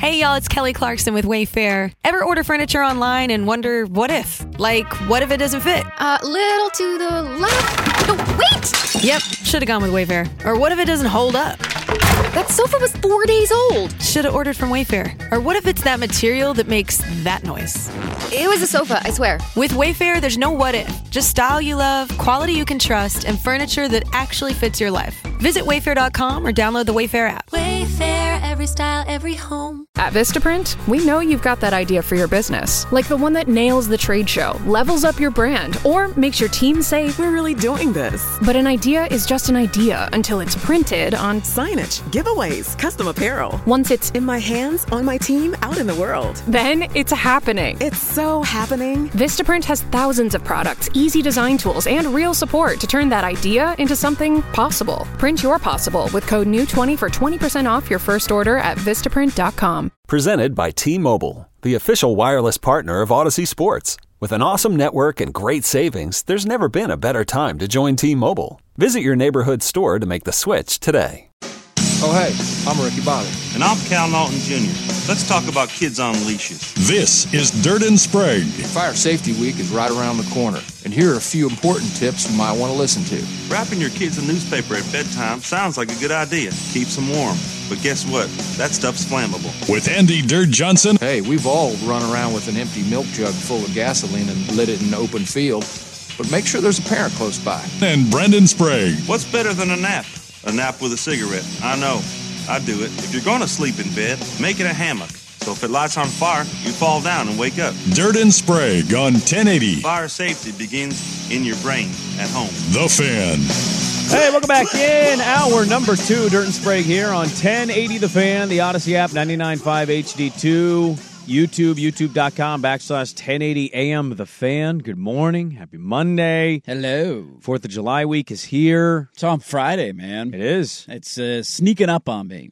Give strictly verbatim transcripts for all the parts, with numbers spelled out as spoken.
Hey, y'all, it's Kelly Clarkson with Wayfair. Ever order furniture online and wonder, what if? Like, what if it doesn't fit? A uh, little to the left. No, wait! Yep, should have gone with Wayfair. Or what if it doesn't hold up? That sofa was four days old. Should have ordered from Wayfair. Or what if it's that material that makes that noise? It was a sofa, I swear. With Wayfair, there's no what if. Just style you love, quality you can trust, and furniture that actually fits your life. Visit wayfair dot com or download the Wayfair app. Wayfair, every style, every home. At Vistaprint, we know you've got that idea for your business, like the one that nails the trade show, levels up your brand, or makes your team say, "We're really doing this." But an idea is just an idea until it's printed on signage, giveaways, custom apparel. Once it's in my hands, on my team, out in the world. Then it's happening. It's so happening. Vistaprint has thousands of products, easy design tools, and real support to turn that idea into something possible. Print your possible with code N E W twenty for twenty percent off your first order at vistaprint dot com. Presented by T-Mobile, the official wireless partner of Odyssey Sports. With an awesome network and great savings, there's never been a better time to join T-Mobile. Visit your neighborhood store to make the switch today. Oh, hey, I'm Ricky Bobby. And I'm Cal Naughton Junior Let's talk about kids on leashes. This is Dirt and Sprague. Fire Safety Week is right around the corner, and here are a few important tips you might want to listen to. Wrapping your kids a newspaper at bedtime sounds like a good idea. Keeps them warm. But guess what? That stuff's flammable. With Andy Dirt Johnson. Hey, we've all run around with an empty milk jug full of gasoline and lit it in an open field, but make sure there's a parent close by. And Brendan Sprague. What's better than a nap? A nap with a cigarette. I know. I do it. If you're going to sleep in bed, make it a hammock. So if it lights on fire, you fall down and wake up. Dirt and Sprague on ten eighty. Fire safety begins in your brain at home. The Fan. Hey, welcome back in. Hour number two, Dirt and Sprague here on ten eighty The Fan, the Odyssey app, ninety-nine point five H D two, YouTube, youtube.com backslash 1080 AM The Fan. Good morning. Happy Monday. Hello. Fourth of July week is here. It's on Friday, man. It is. It's uh, sneaking up on me.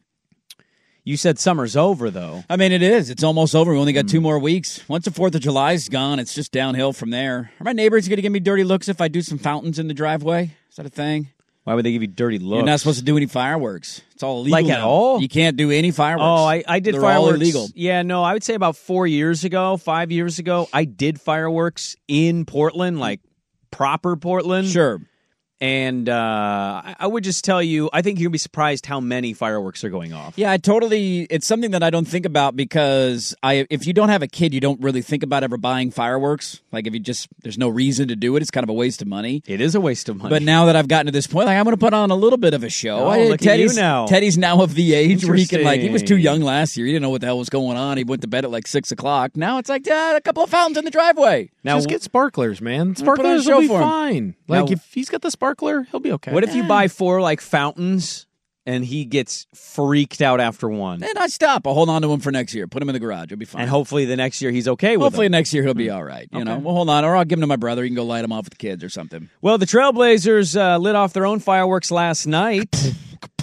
You said summer's over, though. I mean, it is. It's almost over. We only got mm. two more weeks. Once the fourth of July's gone, it's just downhill from there. Are my neighbors going to give me dirty looks if I do some fountains in the driveway? Is that a thing? Why would they give you dirty looks? You're not supposed to do any fireworks. It's all illegal. Like now. at all? You can't do any fireworks. Oh, I, I did They're fireworks. all illegal. Yeah, no, I would say about four years ago, five years ago, I did fireworks in Portland, like proper Portland. Sure. And uh, I would just tell you, I think you're going to be surprised how many fireworks are going off. Yeah, I totally, it's something that I don't think about because I, if you don't have a kid, you don't really think about ever buying fireworks. Like if you just, there's no reason to do it. It's kind of a waste of money. It is a waste of money. But now that I've gotten to this point, like I'm going to put on a little bit of a show. Oh, I, look Teddy's, at you now. Teddy's now of the age where he can like, he was too young last year. He didn't know what the hell was going on. He went to bed at like six o'clock. Now it's like, ah, a couple of fountains in the driveway. Now, just get sparklers, man. Put on a Sparklers show will be for him. fine. Like, Now- if he's got the sparkler, he'll be okay. What if you buy four, like, fountains, and he gets freaked out after one? And I stop. I'll hold on to him for next year. Put him in the garage. It'll be fine. And hopefully the next year he's okay with Hopefully them. next year he'll be all right. You Okay. know, we'll hold on, or I'll give him to my brother. He can go light him off with the kids or something. Well, the Trailblazers uh, lit off their own fireworks last night.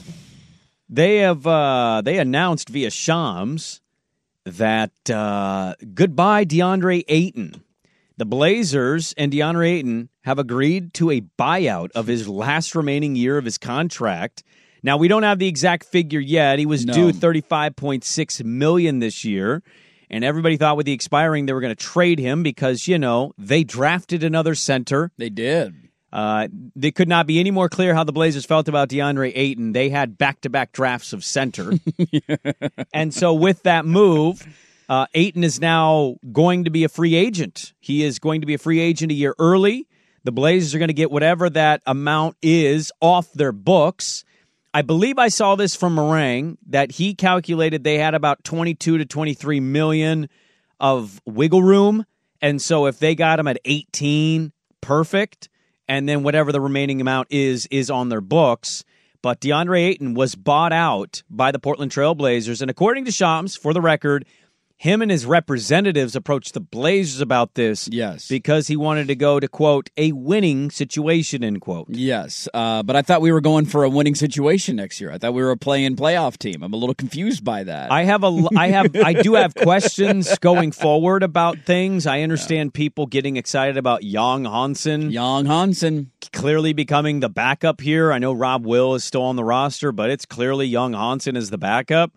They have uh, they announced via Shams that uh, goodbye DeAndre Ayton. The Blazers and DeAndre Ayton have agreed to a buyout of his last remaining year of his contract. Now, we don't have the exact figure yet. He was No. due thirty-five point six million dollars this year, and everybody thought with the expiring they were going to trade him because, you know, they drafted another center. They did. Uh, they could not be any more clear how the Blazers felt about DeAndre Ayton. They had back-to-back drafts of center. And so with that move, uh, Ayton is now going to be a free agent. He is going to be a free agent a year early. The Blazers are going to get whatever that amount is off their books. I believe I saw this from Meringue, that he calculated they had about twenty-two to twenty-three million of wiggle room. And so if they got him at eighteen, perfect. And then whatever the remaining amount is, is on their books. But DeAndre Ayton was bought out by the Portland Trail Blazers. And according to Shams, for the record, him and his representatives approached the Blazers about this. Yes. Because he wanted to go to, quote, a winning situation, end quote. Yes, uh, but I thought we were going for a winning situation next year. I thought we were a play-in playoff team. I'm a little confused by that. I have a, I have, I do have questions going forward about things. I understand yeah. people getting excited about Young Hansen. Young Hansen. Clearly becoming the backup here. I know Rob Will is still on the roster, but it's clearly Young Hansen is the backup.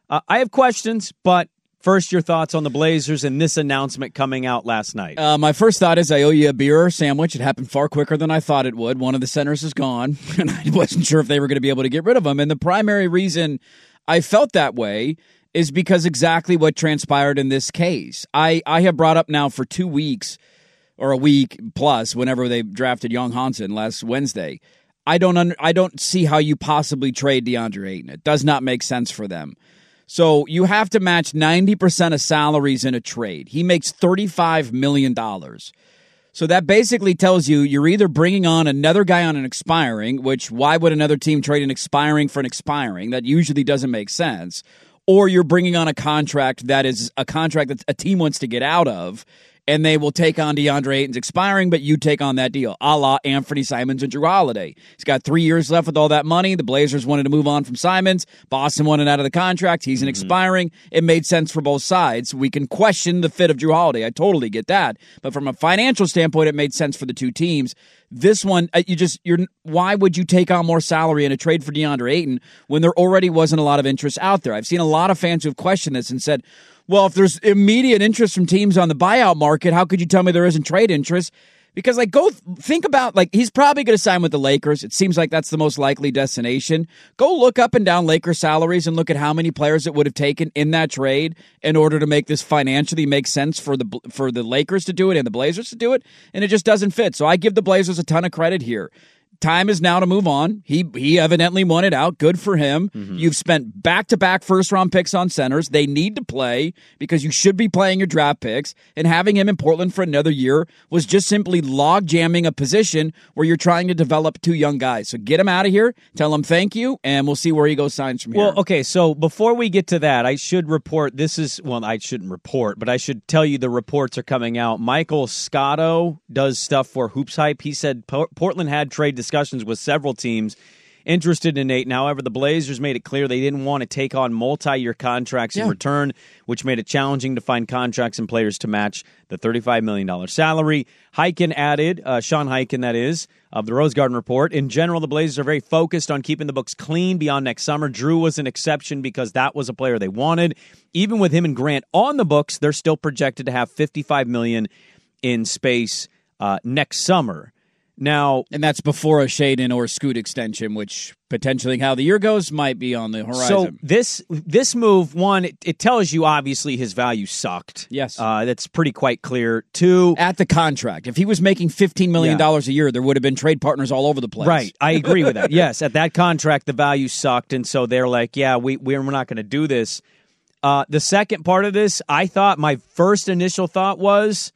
Uh, I have questions, but first, your thoughts on the Blazers and this announcement coming out last night. Uh, my first thought is I owe you a beer or a sandwich. It happened far quicker than I thought it would. One of the centers is gone, and I wasn't sure if they were going to be able to get rid of him. And the primary reason I felt that way is because exactly what transpired in this case. I, I have brought up now for two weeks or a week plus whenever they drafted Young Hansen last Wednesday. I don't under, I don't see how you possibly trade DeAndre Ayton. It does not make sense for them. So you have to match ninety percent of salaries in a trade. He makes thirty-five million dollars. So that basically tells you you're either bringing on another guy on an expiring, which why would another team trade an expiring for an expiring? That usually doesn't make sense. Or you're bringing on a contract that is a contract that a team wants to get out of, and they will take on DeAndre Ayton's expiring, but you take on that deal, a la Anthony Simons and Drew Holiday. He's got three years left with all that money. The Blazers wanted to move on from Simons. Boston wanted out of the contract. He's an mm-hmm. expiring. It made sense for both sides. We can question the fit of Drew Holiday. I totally get that. But from a financial standpoint, it made sense for the two teams. This one, you just, you're. Why would you take on more salary in a trade for DeAndre Ayton when there already wasn't a lot of interest out there? I've seen a lot of fans who have questioned this and said, well, if there's immediate interest from teams on the buyout market, how could you tell me there isn't trade interest? Because, like, go think about, like, he's probably going to sign with the Lakers. It seems like that's the most likely destination. Go look up and down Lakers salaries and look at how many players it would have taken in that trade in order to make this financially make sense for the for the Lakers to do it and the Blazers to do it, and it just doesn't fit. So I give the Blazers a ton of credit here. Time is now to move on. He he evidently wanted out. Good for him. Mm-hmm. You've spent back-to-back first-round picks on centers. They need to play because you should be playing your draft picks. And having him in Portland for another year was just simply log-jamming a position where you're trying to develop two young guys. So get him out of here. Tell him thank you, and we'll see where he goes signs from here. Well, okay, so before we get to that, I should report, this is, well, I shouldn't report, but I should tell you the reports are coming out. Michael Scotto does stuff for Hoops Hype. He said Portland had trade discussions with several teams interested in Ayton. However, the Blazers made it clear they didn't want to take on multi-year contracts yeah. in return, which made it challenging to find contracts and players to match the thirty-five million dollars salary. Highkin added, uh, Sean Highkin, that is, of the Rose Garden Report. In general, the Blazers are very focused on keeping the books clean beyond next summer. Drew was an exception because that was a player they wanted. Even with him and Grant on the books, they're still projected to have fifty-five million dollars in space uh, next summer. Now, and that's before a Shaden or Scoot extension, which potentially how the year goes might be on the horizon. So this this move, one, it, it tells you obviously his value sucked. Yes. Uh, that's pretty quite clear. Two, at the contract. If he was making fifteen million dollars yeah. a year, there would have been trade partners all over the place. Right. I agree with that. Yes, at that contract, the value sucked, and so they're like, yeah, we, we're not going to do this. Uh, the second part of this, I thought, my first initial thought was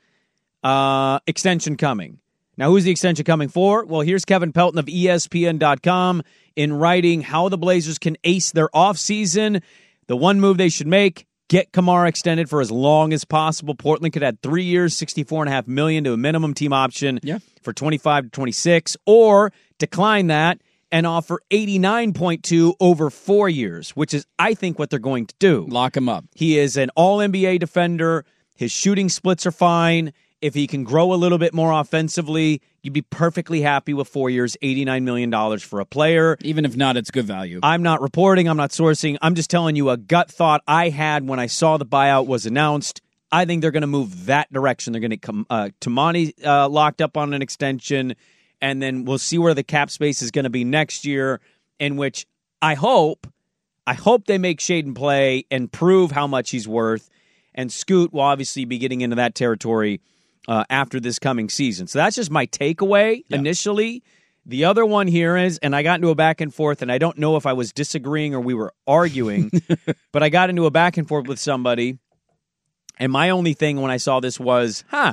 uh, extension coming. Now, who's the extension coming for? Well, here's Kevin Pelton of E S P N dot com in writing how the Blazers can ace their offseason. The one move they should make, get Kamara extended for as long as possible. Portland could add three years, sixty-four point five million dollars to a minimum team option yeah. for twenty-five to twenty-six, or decline that and offer eighty-nine point two over four years, which is, I think, what they're going to do. Lock him up. He is an all N B A defender. His shooting splits are fine. If he can grow a little bit more offensively, you'd be perfectly happy with four years, eighty-nine million dollars for a player. Even if not, it's good value. I'm not reporting. I'm not sourcing. I'm just telling you a gut thought I had when I saw the buyout was announced. I think they're going to move that direction. They're going to come uh, Tamani uh, locked up on an extension, and then we'll see where the cap space is going to be next year, in which I hope, I hope they make Shaden play and prove how much he's worth, and Scoot will obviously be getting into that territory Uh, after this coming season. So that's just my takeaway yeah. initially. The other one here is, and I got into a back and forth, and I don't know if I was disagreeing or we were arguing, but I got into a back and forth with somebody, and my only thing when I saw this was, huh,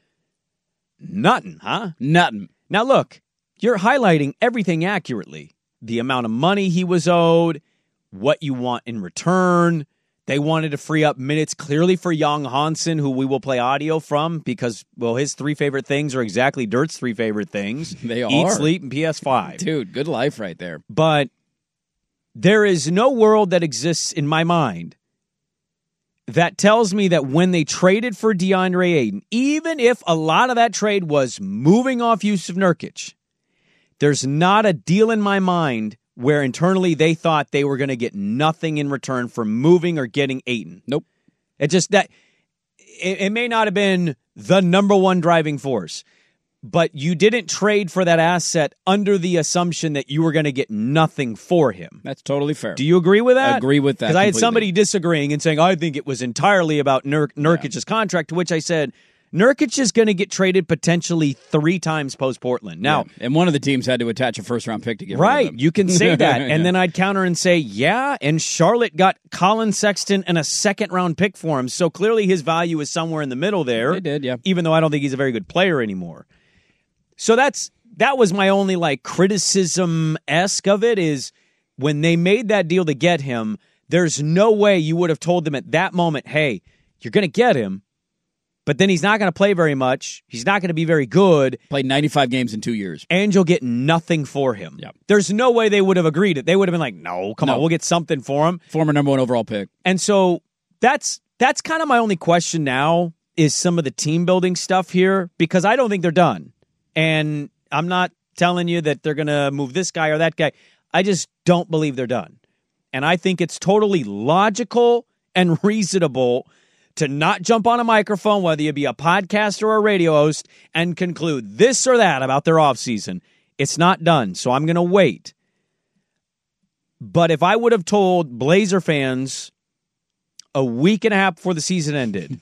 nothing, huh? Nothing. Now look, you're highlighting everything accurately. The amount of money he was owed, what you want in return. They wanted to free up minutes clearly for Young Hansen, who we will play audio from because, well, his three favorite things are exactly Dirt's three favorite things. They are. Eat, sleep, and P S five. Dude, good life right there. But there is no world that exists in my mind that tells me that when they traded for DeAndre Ayton, even if a lot of that trade was moving off Jusuf Nurkic, there's not a deal in my mind where internally they thought they were going to get nothing in return for moving or getting Ayton. Nope. It just that it, it may not have been the number one driving force, but you didn't trade for that asset under the assumption that you were going to get nothing for him. That's totally fair. Do you agree with that? Agree with that. Because I had completely. somebody disagreeing and saying, I think it was entirely about Nur- Nurkic's yeah. contract, to which I said, Nurkic is going to get traded potentially three times post-Portland. Now, yeah. And one of the teams had to attach a first-round pick to get right, rid of him. You can say that. yeah. And then I'd counter and say, yeah, and Charlotte got Colin Sexton and a second-round pick for him. So clearly his value is somewhere in the middle there. They did, yeah. Even though I don't think he's a very good player anymore. So that's that was my only like criticism-esque of it is when they made that deal to get him, there's no way you would have told them at that moment, hey, you're going to get him, but then he's not going to play very much. He's not going to be very good. Played ninety-five games in two years. And you'll get nothing for him. Yep. There's no way they would have agreed it. They would have been like, no, come no. on, we'll get something for him. Former number one overall pick. And so that's that's kind of my only question now is some of the team building stuff here because I don't think they're done. And I'm not telling you that they're going to move this guy or that guy. I just don't believe they're done. And I think it's totally logical and reasonable to not jump on a microphone, whether you be a podcaster or a radio host, and conclude this or that about their offseason. It's not done, so I'm going to wait. But if I would have told Blazer fans a week and a half before the season ended,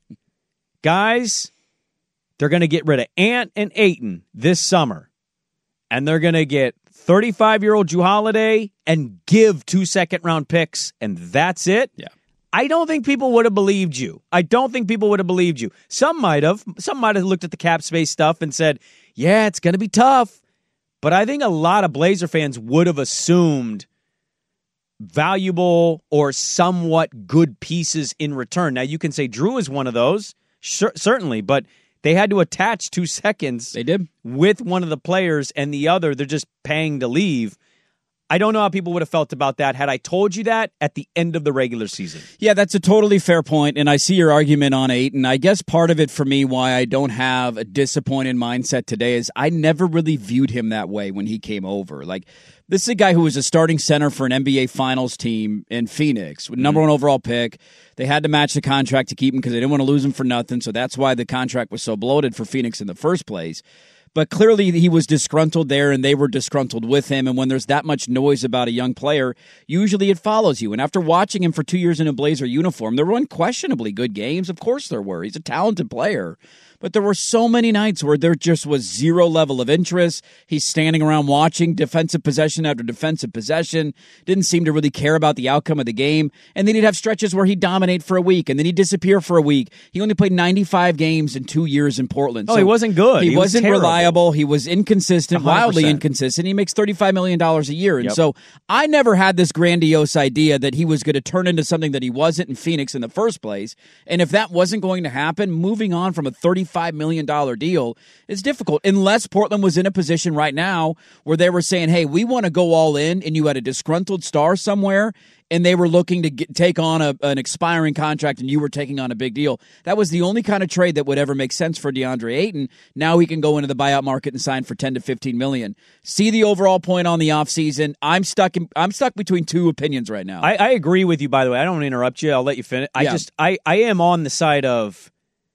guys, they're going to get rid of Ant and Ayton this summer, and they're going to get thirty-five-year-old Jrue Holiday and give two second-round picks, and that's it? Yeah. I don't think people would have believed you. I don't think people would have believed you. Some might have. Some might have looked at the cap space stuff and said, yeah, it's going to be tough. But I think a lot of Blazer fans would have assumed valuable or somewhat good pieces in return. Now, you can say Jrue is one of those, sure, certainly, but they had to attach two seconds they did with one of the players and the other, they're just paying to leave. I don't know how people would have felt about that had I told you that at the end of the regular season. Yeah, that's a totally fair point, and I see your argument on Ayton. I guess part of it for me why I don't have a disappointed mindset today is I never really viewed him that way when he came over. Like, this is a guy who was a starting center for an N B A Finals team in Phoenix, with number mm-hmm. one overall pick. They had to match the contract to keep him because they didn't want to lose him for nothing, so that's why the contract was so bloated for Phoenix in the first place. But clearly he was disgruntled there, and they were disgruntled with him. And when there's that much noise about a young player, usually it follows you. And after watching him for two years in a Blazer uniform, there were unquestionably good games. Of course there were. He's a talented player. But there were so many nights where there just was zero level of interest. He's standing around watching defensive possession after defensive possession. Didn't seem to really care about the outcome of the game. And then he'd have stretches where he'd dominate for a week, and then he'd disappear for a week. He only played ninety-five games in two years in Portland. Oh, so he wasn't good. He, he wasn't was reliable. He was inconsistent, one hundred percent. wildly inconsistent. He makes thirty-five million dollars a year. And Yep. so I never had this grandiose idea that he was going to turn into something that he wasn't in Phoenix in the first place. And if that wasn't going to happen, moving on from a thirty-five million dollars deal is difficult unless Portland was in a position right now where they were saying, hey, we want to go all in, and you had a disgruntled star somewhere and they were looking to get, take on a, an expiring contract and you were taking on a big deal. That was the only kind of trade that would ever make sense for DeAndre Ayton. Now he can go into the buyout market and sign for ten to fifteen million. See the overall point on the offseason. I'm stuck in, I'm stuck between two opinions right now. I, I agree with you, by the way. I don't want to interrupt you. I'll let you finish. I Yeah. just I, I am on the side of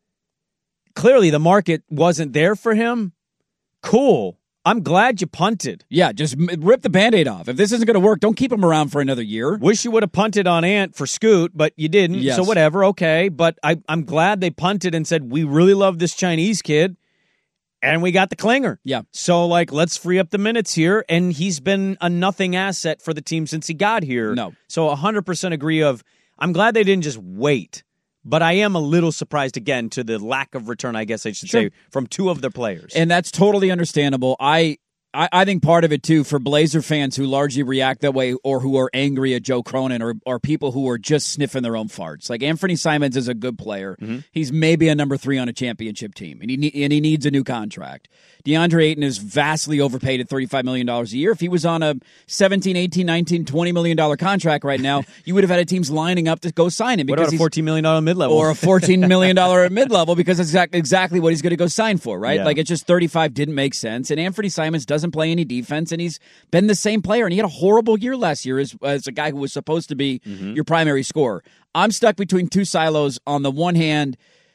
clearly the market wasn't there for him. Cool. I'm glad you punted. Yeah, just m- rip the Band-Aid off. If this isn't going to work, don't keep him around for another year. Wish you would have punted on Ant for Scoot, but you didn't. Yes. So whatever, okay. But I, I'm glad they punted and said, we really love this Chinese kid, and we got the clinger. Yeah. So, like, let's free up the minutes here, and he's been a nothing asset for the team since he got here. No. So one hundred percent agree of, I'm glad they didn't just wait. But I am a little surprised, again, to the lack of return, I guess I should Sure. say, from two of their players. And that's totally understandable. I, I I think part of it, too, for Blazer fans who largely react that way or who are angry at Joe Cronin or, or people who are just sniffing their own farts. Like, Anthony Simons is a good player. Mm-hmm. He's maybe a number three on a championship team, and he, ne- and he needs a new contract. DeAndre Ayton is vastly overpaid at thirty-five million dollars a year. If he was on a seventeen, eighteen, nineteen, twenty million dollars contract right now, you would have had teams lining up to go sign him. What about a fourteen million dollars mid-level? Or a fourteen million dollars mid-level because that's exact, exactly what he's going to go sign for, right? Yeah. Like, it's just thirty-five didn't make sense. And Anthony Simons doesn't doesn't play any defense, and he's been the same player. And he had a horrible year last year as, as a guy who was supposed to be mm-hmm. your primary scorer. I'm stuck between two silos. On the one hand,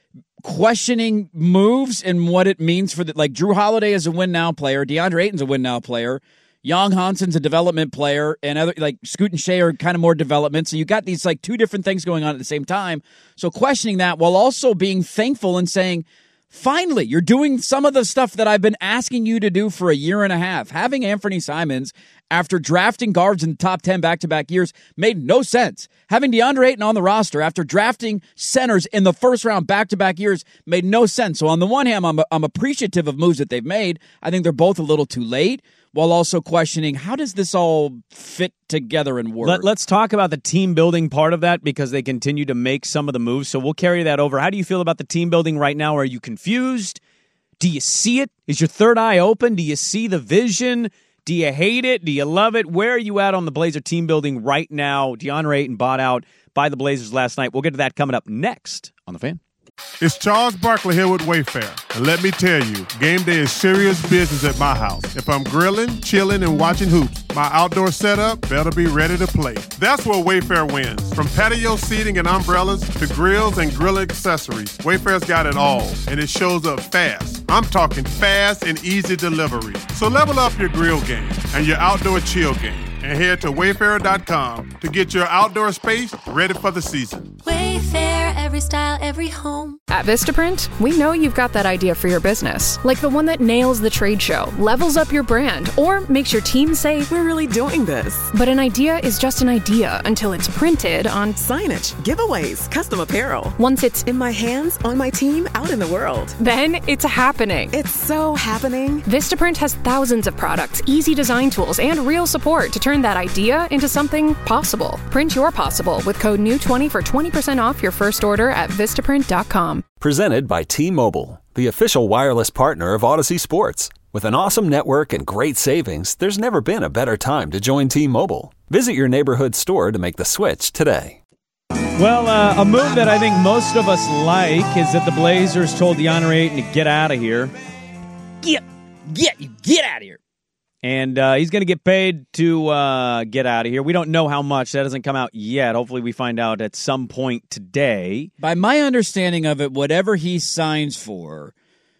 questioning moves and what it means for the, like Drew Holiday is a win now player, DeAndre Ayton's a win now player, Young Hanson's a development player, and other like Scoot and Shea are kind of more development. So you got these like two different things going on at the same time. So questioning that while also being thankful and saying, finally, you're doing some of the stuff that I've been asking you to do for a year and a half. Having Anthony Simons, after drafting guards in the top ten back-to-back years, made no sense. Having DeAndre Ayton on the roster after drafting centers in the first round back-to-back years made no sense. So on the one hand, I'm, I'm appreciative of moves that they've made. I think they're both a little too late, while also questioning, how does this all fit together and work? Let, let's talk about the team building part of that, because they continue to make some of the moves. So we'll carry that over. How do you feel about the team building right now? Are you confused? Do you see it? Is your third eye open? Do you see the vision? Do you hate it? Do you love it? Where are you at on the Blazer team building right now? DeAndre Ayton bought out by the Blazers last night. We'll get to that coming up next on The Fan. It's Charles Barkley here with Wayfair. And let me tell you, game day is serious business at my house. If I'm grilling, chilling, and watching hoops, my outdoor setup better be ready to play. That's where Wayfair wins. From patio seating and umbrellas to grills and grill accessories, Wayfair's got it all, and it shows up fast. I'm talking fast and easy delivery. So level up your grill game and your outdoor chill game, and head to wayfair dot com to get your outdoor space ready for the season. Wayfair, every style, every home. At Vistaprint, we know you've got that idea for your business, like the one that nails the trade show, levels up your brand, or makes your team say, we're really doing this. But an idea is just an idea until it's printed on signage, giveaways, custom apparel. Once it's in my hands, on my team, out in the world. Then it's happening. It's so happening. Vistaprint has thousands of products, easy design tools, and real support to turn that idea into something possible. Print your possible with code new twenty for twenty percent off your first order at vistaprint dot com. Presented by T-Mobile, the official wireless partner of Odyssey Sports. With an awesome network and great savings, there's never been a better time to join T-Mobile. Visit your neighborhood store to make the switch today. Well, uh, a move that I think most of us like is that the Blazers told DeAndre Ayton to get out of here. Get, get, get out of here. And uh, he's going to get paid to uh, get out of here. We don't know how much. That doesn't come out yet. Hopefully we find out at some point today. By my understanding of it, whatever he signs for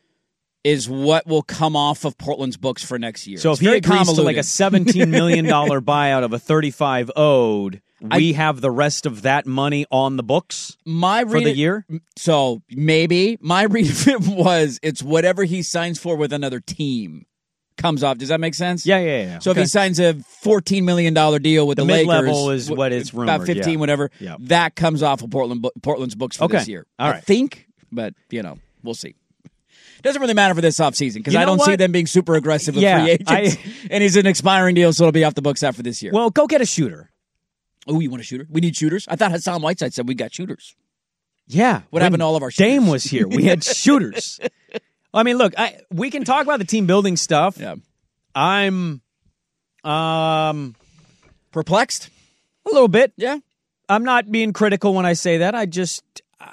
is what will come off of Portland's books for next year. So it's if he agrees convoluted. to like a seventeen million dollars buyout of a thirty-five owed, we I, have the rest of that money on the books my for the it, year? So maybe. My read of it was it's whatever he signs for with another team comes off. Does that make sense? Yeah, yeah, yeah. So okay. if he signs a fourteen million dollars deal with the, the mid-level Lakers, is what it's rumored. About fifteen, yeah. whatever. Yeah. That comes off of Portland, Portland's books for okay. this year. All I right. think, but, you know, we'll see. Doesn't really matter for this offseason because you know I don't what? see them being super aggressive with yeah, free agents. I, and he's an expiring deal, so it'll be off the books after this year. Well, go get a shooter. Oh, you want a shooter? We need shooters? I thought Hassan Whiteside said we got shooters. Yeah. What happened to all of our shooters? Dame was here. We had shooters. I mean, look, I, we can talk about the team building stuff. Yeah. I'm um, perplexed? A little bit. Yeah. I'm not being critical when I say that. I just uh,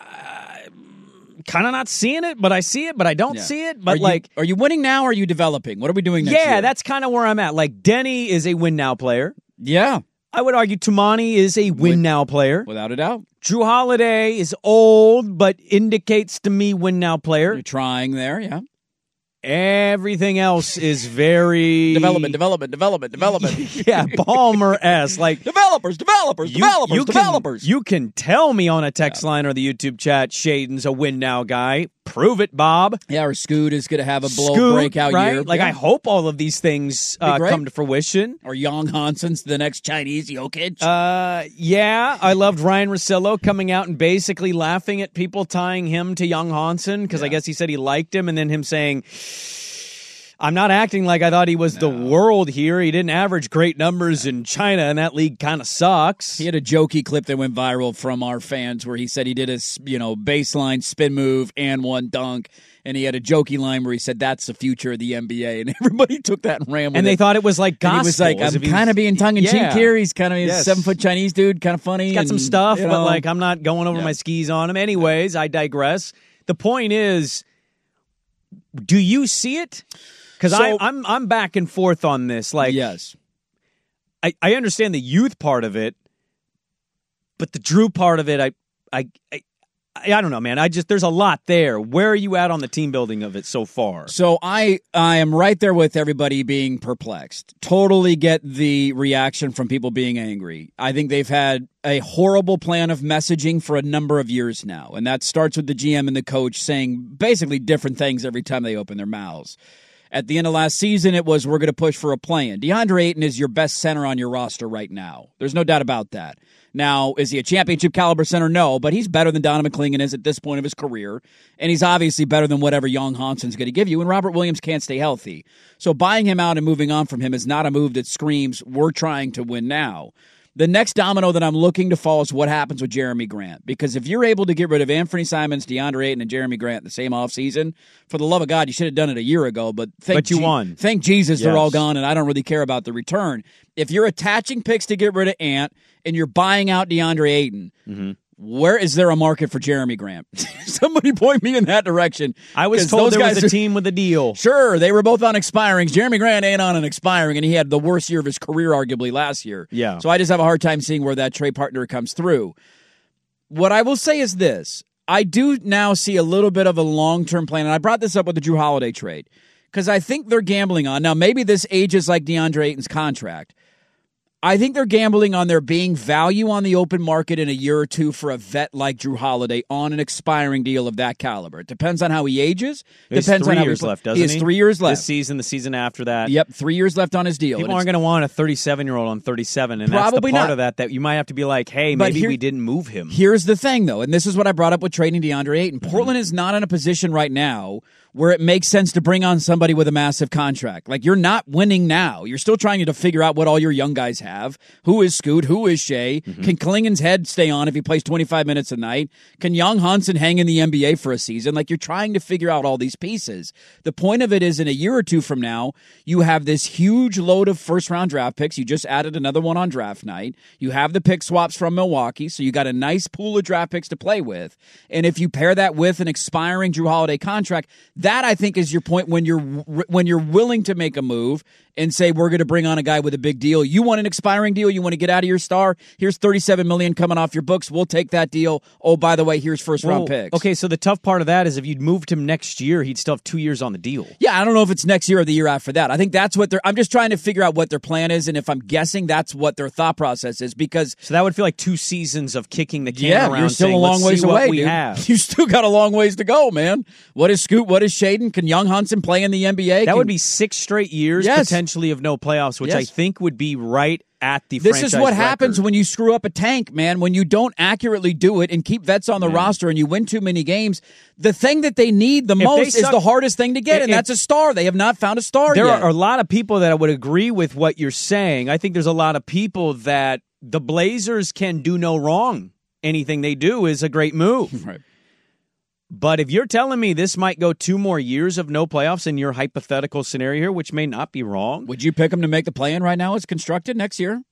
kind of not seeing it, but I see it, but I don't yeah. see it. But are like, you, are you winning now or are you developing? What are we doing next yeah, year? that's kind of where I'm at. Like, Denny is a win now player. Yeah. I would argue Tumani is a win now player. Without a doubt. Drew Holiday is old, but indicates to me win now player. You're trying there, yeah. Everything else is very development, development, development, development. yeah, Palmer-esque. Like developers, developers, you, developers, you developers. Can, you can tell me on a text yeah. line or the YouTube chat, Shaden's a win now guy. Prove it, Bob. Yeah, or Scoot is going to have a blow Scoot, breakout right? year. Like yeah. I hope all of these things uh, come to fruition. Or Young Hanson's the next Chinese Jokic. Uh, yeah, I loved Ryan Russillo coming out and basically laughing at people tying him to Young Hanson because yeah. I guess he said he liked him, and then him saying, I'm not acting like I thought he was no. the world here. He didn't average great numbers in China, and that league kind of sucks. He had a jokey clip that went viral from our fans where he said he did a you know baseline spin move and one dunk, and he had a jokey line where he said that's the future of the N B A, and everybody took that and ran with and it. And they thought it was like gospel. And he was like, I'm kind of being tongue-in-cheek yeah. here. He's kind of a yes. seven-foot Chinese dude, kind of funny. He's got and, some stuff, you know, but like I'm not going over yeah. my skis on him. Anyways, I digress. The point is, Do you see it? Because So- I'm I'm back and forth on this. Like, yes, I, I understand the youth part of it, but the Drew part of it, I I. I I don't know, man. I just there's a lot there. Where are you at on the team building of it so far? So I I am right there with everybody being perplexed. Totally get the reaction from people being angry. I think they've had a horrible plan of messaging for a number of years now, and that starts with the G M and the coach saying basically different things every time they open their mouths. At the end of last season, it was, we're going to push for a play-in. DeAndre Ayton is your best center on your roster right now. There's no doubt about that. Now, is he a championship caliber center? No, but he's better than Donovan Clingan is at this point of his career, and he's obviously better than whatever Young Hanson's going to give you, and Robert Williams can't stay healthy. So buying him out and moving on from him is not a move that screams, we're trying to win now. The next domino that I'm looking to fall is what happens with Jeremy Grant. Because if you're able to get rid of Anthony Simons, DeAndre Ayton, and Jeremy Grant the same offseason, for the love of God, you should have done it a year ago. But thank But you Je- won. Thank Jesus Yes. they're all gone, and I don't really care about the return. If you're attaching picks to get rid of Ant and you're buying out DeAndre Ayton, Mm-hmm. where is there a market for Jeremy Grant? Somebody point me in that direction. I was 'Cause told those there was guys a are- team with a deal. Sure, they were both on expirings. Jeremy Grant ain't on an expiring, and he had the worst year of his career, arguably, last year. Yeah. So I just have a hard time seeing where that trade partner comes through. What I will say is this. I do now see a little bit of a long-term plan, and I brought this up with the Drew Holiday trade, because I think they're gambling on, now maybe this ages like DeAndre Ayton's contract. I think they're gambling on there being value on the open market in a year or two for a vet like Drew Holiday on an expiring deal of that caliber. It depends on how he ages. He has Depends three on how years he, left, doesn't he he? has three years left. This season, the season after that. Yep, three years left on his deal. People And aren't it's- going to want a thirty-seven-year-old on thirty-seven, and Probably that's the part not. of that that you might have to be like, hey, But maybe here- we didn't move him. Here's the thing, though, and this is what I brought up with trading DeAndre Ayton. Mm-hmm. Portland is not in a position right now where it makes sense to bring on somebody with a massive contract. Like, you're not winning now. You're still trying to figure out what all your young guys have. Who is Scoot? Who is Shea? Mm-hmm. Can Klingen's head stay on if he plays twenty-five minutes a night? Can Young Hansen hang in the N B A for a season? Like, you're trying to figure out all these pieces. The point of it is, in a year or two from now, you have this huge load of first-round draft picks. You just added another one on draft night. You have the pick swaps from Milwaukee, so you got a nice pool of draft picks to play with. And if you pair that with an expiring Drew Holiday contract, that I think is your point when you're when you're willing to make a move and say we're going to bring on a guy with a big deal. You want an expiring deal? You want to get out of your star? Here's thirty-seven million dollars coming off your books. We'll take that deal. Oh, by the way, here's first round Well, picks. Okay, so the tough part of that is if you'd moved him next year, he'd still have two years on the deal. Yeah, I don't know if it's next year or the year after that. I think that's what they're. I'm just trying to figure out what their plan is, and if I'm guessing, that's what their thought process is. Because So that would feel like two seasons of kicking the can yeah, around. you're still saying, a long "Let's ways see what away. we dude. have." You still got a long ways to go, man. What is Scoot? What is Shaden? Can Young Hansen play in the N B A? That Can- would be six straight years Yes. potentially of no playoffs, which I Yes. think would be right at the This is franchise what happens record. when you screw up a tank, man. When you don't accurately do it and keep vets on the Yeah. roster and you win too many games, the thing that they need the If they most is suck- the hardest thing to get, If- and that's a star. They have not found a star There yet. are a lot of people that would agree with what you're saying. I think there's a lot of people that the Blazers can do no wrong. Anything they do is a great move. Right. But if you're telling me this might go two more years of no playoffs in your hypothetical scenario here, which may not be wrong, Would you pick them to make the play-in right now as constructed next year?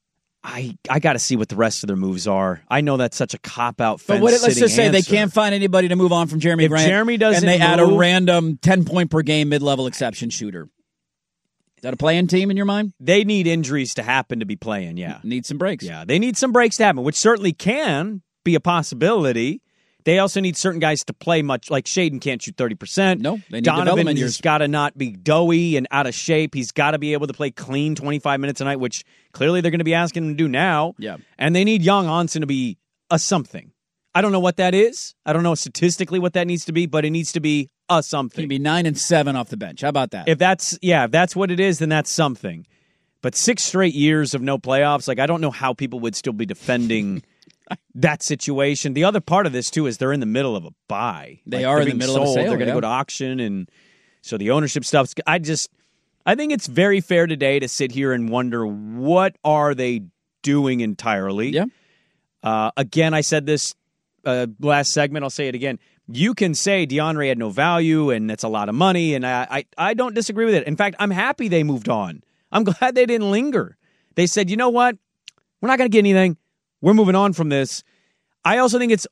I I got to see what the rest of their moves are. I know that's such a cop-out But fence what, let's sitting just say they answer. can't find anybody to move on from Jeremy If Grant. Jeremy doesn't and they add a move- random ten-point per game mid-level exception shooter. Is that a play-in team in your mind? They need injuries to happen to be playing, yeah. Need some breaks. Yeah, they need some breaks to happen, which certainly can be a possibility. They also need certain guys to play much, like Shaden can't shoot thirty percent. No, they need Donovan development has years. got to not be doughy and out of shape. He's got to be able to play clean twenty-five minutes a night, which clearly they're going to be asking him to do now. Yeah. And they need Young Hansen to be a something. I don't know what that is. I don't know statistically what that needs to be, but it needs to be a something. Can be nine and seven off the bench. How about that? If that's, yeah, if that's what it is, then that's something. But six straight years of no playoffs, like I don't know how people would still be defending that situation. The other part of this, too, is they're in the middle of a buy. They Like, are they're in the being middle of a sold. sale, They're going to yeah. go to auction, and so the ownership stuff. I just, I think it's very fair today to sit here and wonder what are they doing entirely. Yeah. Uh, again, I said this uh, last segment. I'll say it again. You can say DeAndre had no value and that's a lot of money, and I, I, I don't disagree with it. In fact, I'm happy they moved on. I'm glad they didn't linger. They said, you know what? We're not going to get anything. We're moving on from this. I also think it's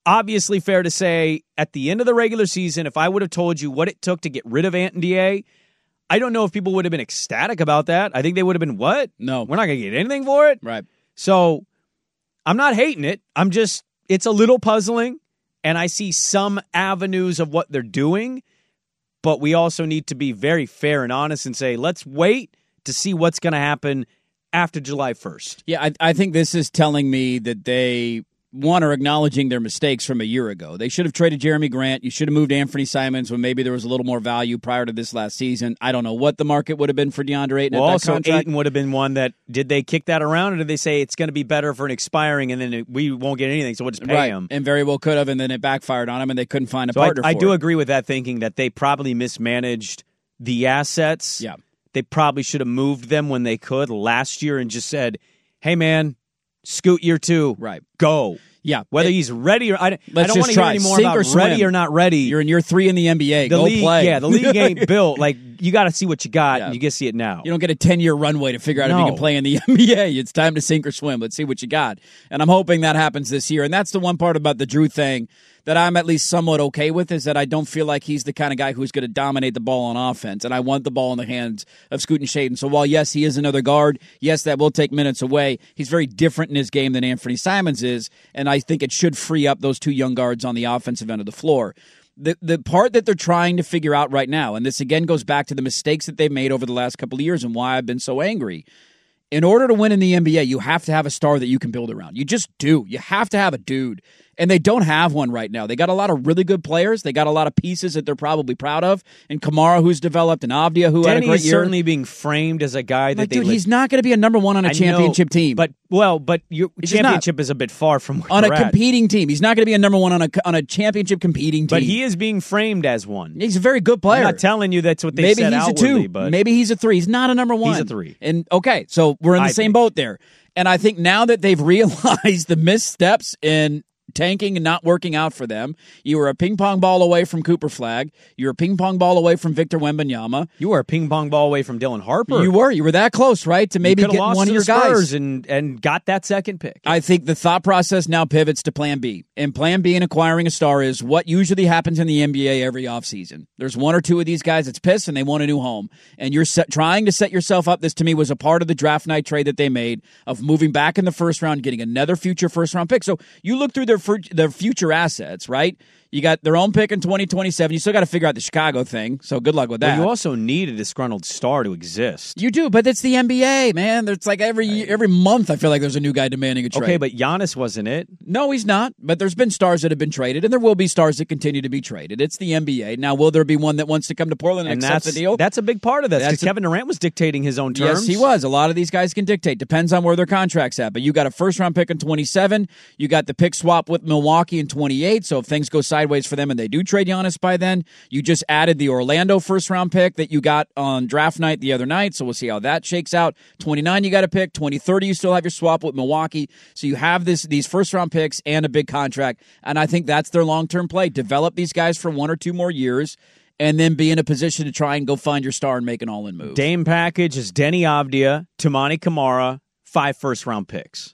obviously fair to say at the end of the regular season, if I would have told you what it took to get rid of Ant and D A, I don't know if people would have been ecstatic about that. I think they would have been, what? No. We're not going to get anything for it? Right. So I'm not hating it. I'm just, it's a little puzzling, and I see some avenues of what they're doing, but we also need to be very fair and honest and say, let's wait to see what's going to happen after July first. Yeah, I, I think this is telling me that they, one, are acknowledging their mistakes from a year ago. They should have traded Jeremy Grant. You should have moved Anthony Simons when maybe there was a little more value prior to this last season. I don't know what the market would have been for DeAndre Ayton Well, at that also, contract. Ayton would have been one that, did they kick that around, or did they say it's going to be better for an expiring and then it, we won't get anything, so we'll just pay right. him? And very well could have, and then it backfired on him, and they couldn't find a So partner I, I for do it. agree with that thinking that they probably mismanaged the assets. Yeah. They probably should have moved them when they could last year and just said, hey, man, scoot year two. Right. Go. Yeah. Whether it, he's ready or I, I don't let's want just to hear try. any more Sink about or swim. ready or not ready. You're in year three in the N B A. The Go league, play. Yeah, the league ain't built. Like, you got to see what you got, Yeah. and you get to see it now. You don't get a ten-year runway to figure out if No. you can play in the N B A. It's time to sink or swim. Let's see what you got. And I'm hoping that happens this year. And that's the one part about the Drew thing that I'm at least somewhat okay with, is that I don't feel like he's the kind of guy who's going to dominate the ball on offense. And I want the ball in the hands of Scoot and Shaden. So while, yes, he is another guard, yes, that will take minutes away, he's very different in his game than Anthony Simons is. And I think it should free up those two young guards on the offensive end of the floor. The the part that they're trying to figure out right now, and this again goes back to the mistakes that they've made over the last couple of years and why I've been so angry. In order to win in the N B A, you have to have a star that you can build around. You just do. You have to have a dude. And they don't have one right now. They got a lot of really good players. They got a lot of pieces that they're probably proud of. And Kamara, who's developed, and Avdia, who Denny had a great is year. certainly being framed as a guy that Like, they dude, let- he's not going to be a number one on a I championship know, team. But, well, but your He's just championship is a bit far from where on a they're at. competing team. He's not going to be a number one on a on a championship competing team. But he is being framed as one. He's a very good player. I'm not telling you that's what they Maybe said he's outwardly, a two. but Maybe he's a three. He's not a number one. He's a three. And okay, so we're in the I same think. boat there. And I think now that they've realized the missteps in tanking and not working out for them, you were a ping pong ball away from Cooper Flagg. You were a ping pong ball away from Victor Wembanyama. You were a ping pong ball away from Dylan Harper. You were. You were that close, right? To maybe you get lost one to of your the Spurs guys. and and got that second pick. I think the thought process now pivots to plan B. And plan B in acquiring a star is what usually happens in the N B A every offseason. There's one or two of these guys that's pissed and they want a new home. And you're set, trying to set yourself up. This, to me, was a part of the draft night trade that they made of moving back in the first round, getting another future first-round pick. So you look through their, fir- their future assets, right? You got their own pick in twenty twenty-seven. You still got to figure out the Chicago thing, so good luck with that. Well, you also need a disgruntled star to exist. You do, but it's the N B A, man. It's like every every month I feel like there's a new guy demanding a trade. Okay, but Giannis wasn't it. No, he's not. But there's been stars that have been traded, and there will be stars that continue to be traded. It's the N B A. Now, will there be one that wants to come to Portland and, And accept that's the deal? that's a big part of this That's because a- Kevin Durant was dictating his own terms. Yes, he was. A lot of these guys can dictate. Depends on where their contract's at. But you got a first-round pick in twenty-seven. You got the pick swap with Milwaukee in twenty-eight. So if things go sideways for them and they do trade Giannis by then, you just added the Orlando first-round pick that you got on draft night the other night. So we'll see how that shakes out. twenty-nine, you got a pick. twenty thirty, you still have your swap with Milwaukee. So you have this these first-round picks and a big contract. And I think that's their long-term play. Develop these guys for one or two more years and then be in a position to try and go find your star and make an all-in move. Dame package is Denny Avdia, Tamani Kamara, five first-round picks.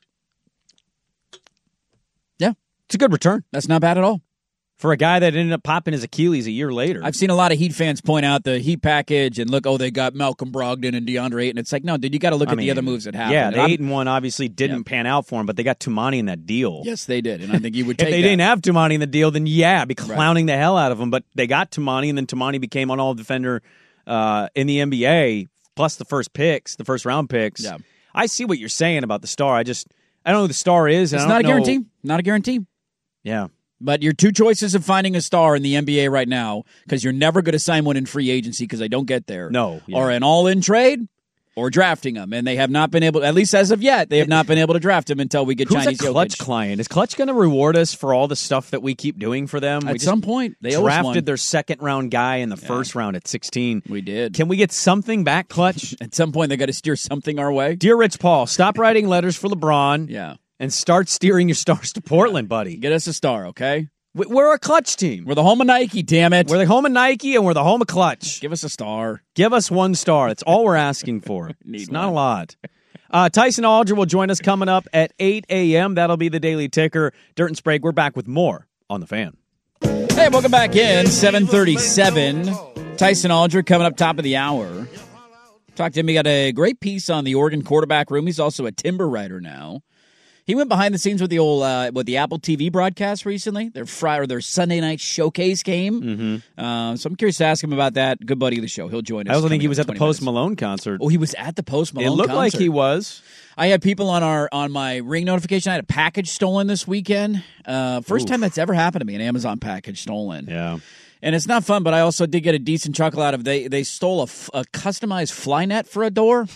Yeah. It's a good return. That's not bad at all. For a guy that ended up popping his Achilles a year later. I've seen a lot of Heat fans point out the Heat package and look, oh, they got Malcolm Brogdon and DeAndre Ayton. It's like, no, dude, you got to look I at mean, the other moves that happened. Yeah, And the I'm- Ayton one obviously didn't Yeah. pan out for him, but they got Tumani in that deal. Yes, they did, and I think you would If take they that. didn't have Tumani in the deal, then yeah, I'd be clowning the hell out of him. But they got Tumani, and then Tumani became an all defender uh, in the N B A, plus the first picks, the first round picks. Yeah. I see what you're saying about the star. I just, I don't know who the star is. And It's I don't not a know- guarantee. Not a guarantee. Yeah. But your two choices of finding a star in the N B A right now, because you're never going to sign one in free agency because they don't get there. No. Yeah. Or an all-in trade, or drafting them. And they have not been able, at least as of yet, they have not been able to draft him until we get Who's Chinese a Clutch Jokic. client? Is Clutch going to reward us for all the stuff that we keep doing for them? At we just some point, they owe us drafted one. their second round guy in the first round at sixteen. We did. Can we get something back, Clutch? At some point, they got to steer something our way. Dear Rich Paul, stop writing letters for LeBron. Yeah. And start steering your stars to Portland, buddy. Get us a star, okay? We- We're a Clutch team. We're the home of Nike, damn it. We're the home of Nike, and we're the home of Clutch. Give us a star. Give us one star. That's all we're asking for. Need It's not one. a lot. Uh, Tyson Alger will join us coming up at eight a.m. That'll be the Daily Ticker. Dirt and Sprague, we're back with more on the Fan. Hey, welcome back in. seven thirty-seven. Tyson Aldridge coming up top of the hour. Talked to him. He got a great piece on the Oregon quarterback room. He's also a timber writer now. He went behind the scenes with the old uh, with the Apple T V broadcast recently. Their Friday or their Sunday night showcase game. Mm-hmm. Uh, so I'm curious to ask him about that. Good buddy of the show. He'll join us. I also think he was at the minutes. Post Malone concert. Oh, he was at the Post Malone. It looked concert. like he was. I had people on our on my Ring notification. I had a package stolen this weekend. Uh, first Oof. time that's ever happened to me. An Amazon package stolen. Yeah. And it's not fun, but I also did get a decent chuckle out of they they stole a, f- a customized fly net for a door.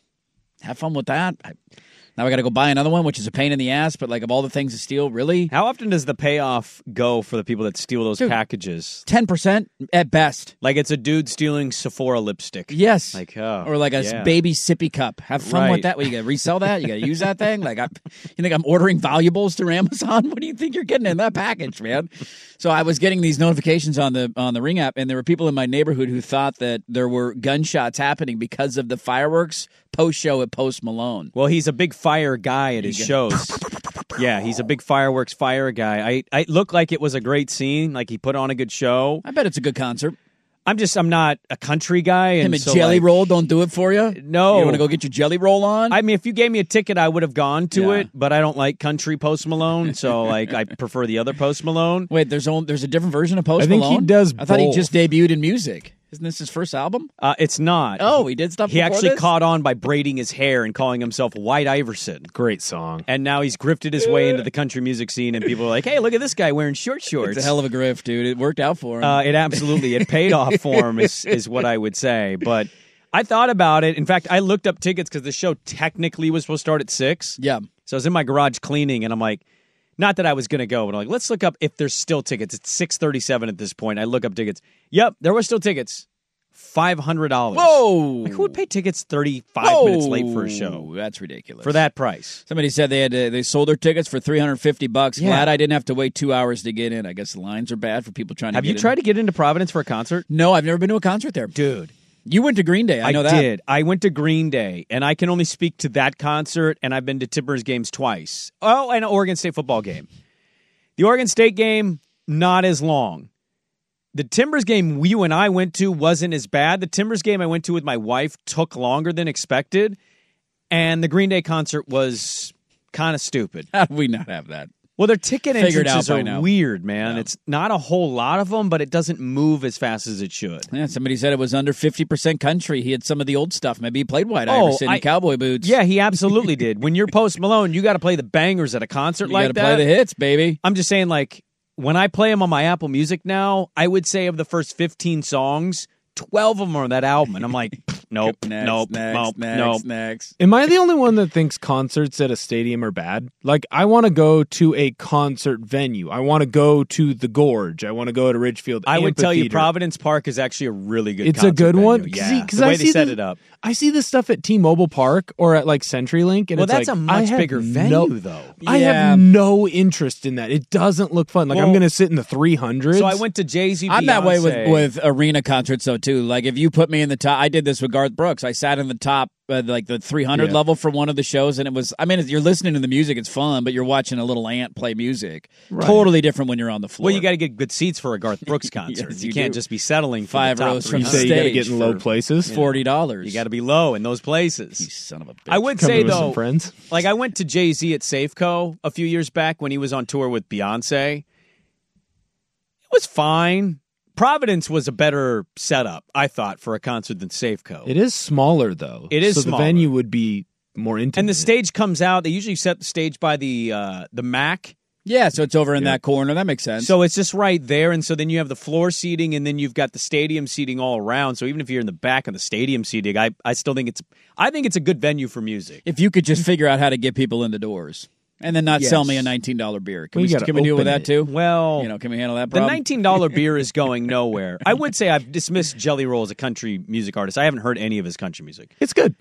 Have fun with that. I, now I got to go buy another one, which is a pain in the ass. But like of all the things to steal, really, How often does the payoff go for the people that steal those Dude, packages? ten percent at best. Like it's a dude stealing Sephora lipstick. Yes, Like oh, or like a yeah. baby sippy cup. Have fun Right. with that. Well, you got to resell that. You got to use that thing. Like, I, you think I'm ordering valuables through Amazon? What do you think you're getting in that package, man? So I was getting these notifications on the on the Ring app, and there were people in my neighborhood who thought that there were gunshots happening because of the fireworks post show at Post Malone. Well, he's a big fire guy at his shows. Yeah, he's a big fireworks fire guy. I, I it looked like it was a great scene. Like he put on a good show. I bet it's a good concert. I'm just I'm not a country guy. And Him a so, jelly like, roll don't do it for you? No. You want to go get your jelly roll on? I mean, if you gave me a ticket, I would have gone to Yeah. it, but I don't like country Post Malone, so like I prefer the other Post Malone. Wait, there's only, there's a different version of Post I think he Malone? does I thought he both. just debuted in music. Isn't this his first album? Uh, it's not. Oh, he did stuff He before actually this? caught on by braiding his hair and calling himself White Iverson. Great song. And now he's grifted his way into the country music scene, and people are like, hey, look at this guy wearing short shorts. It's a hell of a grift, dude. It worked out for him. Uh, it absolutely, it paid off for him is, is what I would say. But I thought about it. In fact, I looked up tickets because the show technically was supposed to start at six. Yeah. So I was in my garage cleaning, and I'm like, not that I was going to go, but I'm like, let's look up if there's still tickets. It's six thirty-seven at this point. I look up tickets. Yep, there were still tickets. five hundred dollars. Whoa! Like, who would pay tickets thirty-five Whoa! minutes late for a show? That's ridiculous. For that price. Somebody said they had to, they sold their tickets for three hundred fifty bucks. Yeah. Glad I didn't have to wait two hours to get in. I guess the lines are bad for people trying to Have get you in. tried to get into Providence for a concert? No, I've never been to a concert there. Dude. You went to Green Day. I know that. did. I went to Green Day, and I can only speak to that concert, and I've been to Timbers games twice. Oh, and an Oregon State football game. The Oregon State game, not as long. The Timbers game you and I went to wasn't as bad. The Timbers game I went to with my wife took longer than expected, and the Green Day concert was kind of stupid. How do we not have that? Well, their ticket Figured entrances out by are now. weird, man. Yeah. It's not a whole lot of them, but it doesn't move as fast as it should. Yeah, somebody said it was under fifty percent country. He had some of the old stuff. Maybe he played White Oh, Iverson I- in cowboy boots. Yeah, he absolutely did. When you're Post Malone, you got to play the bangers at a concert you like got that. to play the hits, baby. I'm just saying, like, when I play them on my Apple Music now, I would say of the first fifteen songs, twelve of them are on that album. And I'm like, nope, Next, nope, next, nope, next, nope. next. Am I the only one that thinks concerts at a stadium are bad? Like, I want to go to a concert venue. I want to go to the Gorge. I want to go to Ridgefield. I would tell you Amphitheater. Providence Park is actually a really good It's a concert good venue. one. Yeah, See, 'cause the way I they see set the- it up. I see this stuff at T-Mobile Park or at like CenturyLink, and Well, it's that's like, a I much have bigger venue, no- though. I Yeah. have no interest in that. It doesn't look fun. Like, I'm Well, going to sit in the three hundreds. So I went to Jay-Z, I'm that way with, Beyonce. with arena concerts, though, too. Like, if you put me in the top, I did this with Garth Brooks. I sat in the top, uh, like the three hundred Yeah. level for one of the shows, and it was, I mean, you're listening to the music, it's fun, but you're watching a little ant play music. Right. Totally different when you're on the floor. Well, you got to get good seats for a Garth Brooks concert. Yes, you, you can't do. just be settling for Five the top rows from You the say three you got to stage get in low for places. forty dollars. You got to be low in those places. You son of a bitch. I would Coming say, with some though, friends. like I went to Jay-Z at Safeco a few years back when he was on tour with Beyonce. It was fine. Providence was a better setup, I thought, for a concert than Safeco. It is smaller, though. It is so smaller. the venue would be more intimate. And the stage comes out. They usually set the stage by the uh, the Mac. Yeah, so it's over in Yeah. that corner. That makes sense. So it's just right there. And so then you have the floor seating, and then you've got the stadium seating all around. So even if you're in the back of the stadium seating, I, I still think it's I think it's a good venue for music. if you could just figure out how to get people in the doors and then not Yes. sell me a nineteen dollars beer. Can Well, we, you gotta can we deal with open that, it. too? Well, You know, can we handle that the problem? nineteen dollars beer is going nowhere. I would say I've dismissed Jelly Roll as a country music artist. I haven't heard any of his country music. It's good.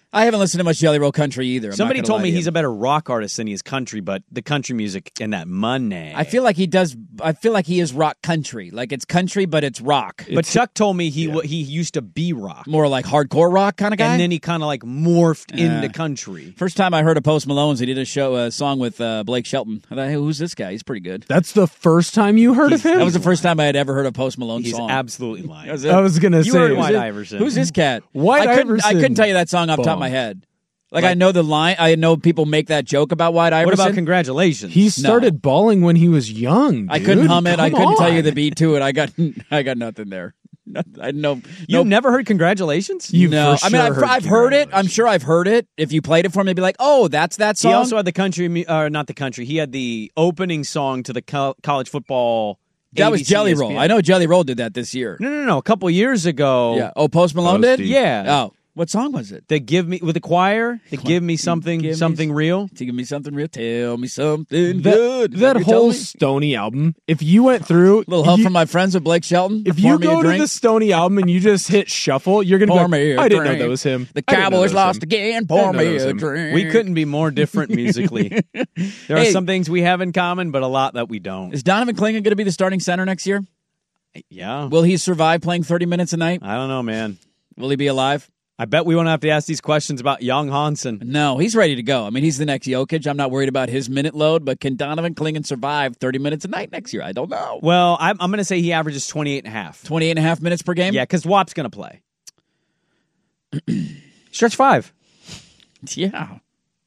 I haven't listened to much Jelly Roll country either. I'm Somebody not told lie me to he's you. a better rock artist than he is country, but the country music and that money. I feel like he does. I feel like he is rock country. Like it's country, but it's rock. But Chuck told me he yeah. he used to be rock, more like hardcore rock kind of guy, and then he kind of like morphed uh, into country. First time I heard of Post Malone's, he did a show, a song with uh, Blake Shelton. I thought, hey, who's this guy? He's pretty good. That's the first time you heard he's, of him. That was the first time I had ever heard a Post Malone he's song. Absolutely lying. was I was gonna you say heard White it, Iverson. Who's this cat? White I couldn't, Iverson. I couldn't tell you that song off the top of my head. Like, like, I know the line. I know people make that joke about White Iverson. What about Congratulations? He started no. balling when he was young. Dude. I couldn't hum it. Come I couldn't on. tell you the beat to it. I got I got nothing there. I know. You've never heard Congratulations? You've no. For I mean, sure I've, heard I've heard it. I'm sure I've heard it. If you played it for me, I'd be like, oh, that's that song. He also had the country, or uh, not the country. He had the opening song to the co- college football. That A B C was Jelly Roll. E S P N. I know Jelly Roll did that this year. No, no, no. A couple years ago. Yeah. Oh, Post Malone did? Yeah. Oh. What song was it? They give me with the choir. They give me something, give me something real. To give me something real. Tell me something that, good. That Is whole me? Stony album. If you went through, little help you, from my friends with Blake Shelton. If Pour you me a go to drink. the Stony album and you just hit shuffle, you're gonna Pour be me like, a I didn't drink. know that was him. The I didn't know Cowboys that was lost him. again. Pour know that me was a him. drink. We couldn't be more different musically. There are Hey. some things we have in common, but a lot that we don't. Is Donovan Clingan going to be the starting center next year? Yeah. Will he survive playing thirty minutes a night? I don't know, man. Will he be alive? I bet we won't have to ask these questions about Young Hansen. No, he's ready to go. I mean, he's the next Jokic. I'm not worried about his minute load, but can Donovan Clingan survive thirty minutes a night next year? I don't know. Well, I'm, I'm going to say he averages twenty-eight and a half. twenty-eight and a half minutes per game? Yeah, because W A P's going to play. Stretch five. Yeah.